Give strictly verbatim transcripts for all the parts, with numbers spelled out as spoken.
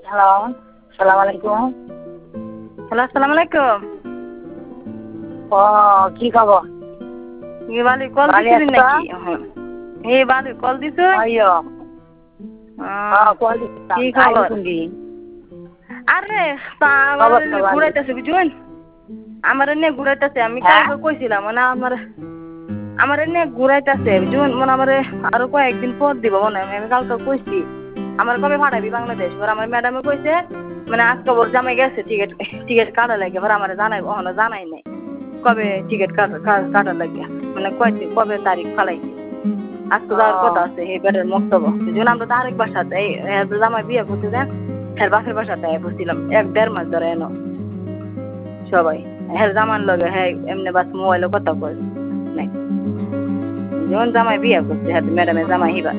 Hello, সালাম আলাইকুম। Hello, আসসালামু আলাইকুম। ও কি খবর? কি বালি কল ভালো দিছিলেন আছো তো? নাকি? এই বালি কল দিছ? আইয়ো, হ্যাঁ কল দিছিলাম। কি আইলি খবর? কোনদিন? আরে তা আমার খবর তো ভালো। ঘুরাইতেছে বুঝুন? আমার এনে ঘুরাইতেছে আমি হ্যাঁ? কালকে কইছিলাম মানে আমার আমার এনে ঘুরাইতেছে বুঝুন মানে আমার আরো কয়েকদিন পর দিব মনে হয় আমি কালকে কইছি আমার কবে ফাটাবি বাংলাদেশ এবার আমার ম্যাডামে কইছে মানে আজকে ওর জামাই গেছে টিকিট টিকিট কাটা লাগে এবার আমার জানাই ওখানে জানাই নাই কবে টিকিট কাটা লাগে মানে কয়দিন কবে তারিখ ফালাইছে আজকে ও, যাওয়ার কথা আছে এই বেটার মক্তব্য যেমন আমরা তো আরেক বাসাতে এই জামাই বিয়ে করতে দেন হ্যাঁ বাপের বাসাতে বসছিলাম এক দেড় মাস ধরে এনো সবাই হ্যাঁ জামান লগে হ্যাঁ এমনি বাস মোবাইলে কথা কয় নাই যেমন জামাই বিয়ে করছে হ্যাঁ ম্যাডামের জামাই হিবা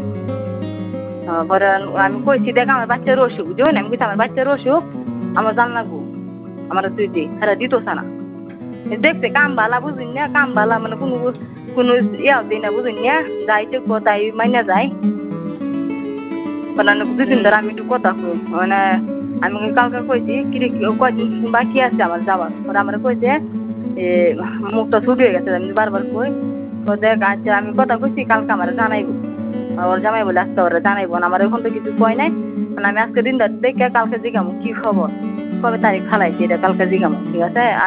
পরে আমি কইছি দেখ আমার বাচ্চার অসুখ বুঝুন আমি কইছি আমার বাচ্চার অসুখ আমার জান লাগবো আমার তুই দি হ্যাঁ দিত না দেখছে কাম বালা বুঝুন না কাম বালা মানে কোনো কোনো ইয়াও দিই না বুঝুন না যাইতে কোথায় মাইনা যায় মানে দুদিন ধরে আমি একটু কথা কই মানে আমি কালকে কইছি কিরে কয়দিন বাকি আছে আমার যাওয়ার পরে আমার কইছে এ মুখটা ছুটি হয়ে গেছে আমি বারবার কই তো দেখ আচ্ছা আমি কথা কইছি কালকে আমার জানাইবো ওর জামাই বলে আজকে ওরা জানাইবো না আমার এখন তো কিছু কয় নাই মানে আমি আজকে দিন দেখে কালকে জিগামো কি খবর কবে তারিখ ফালাইছি এটা কালকে জিগামো ঠিক আছে।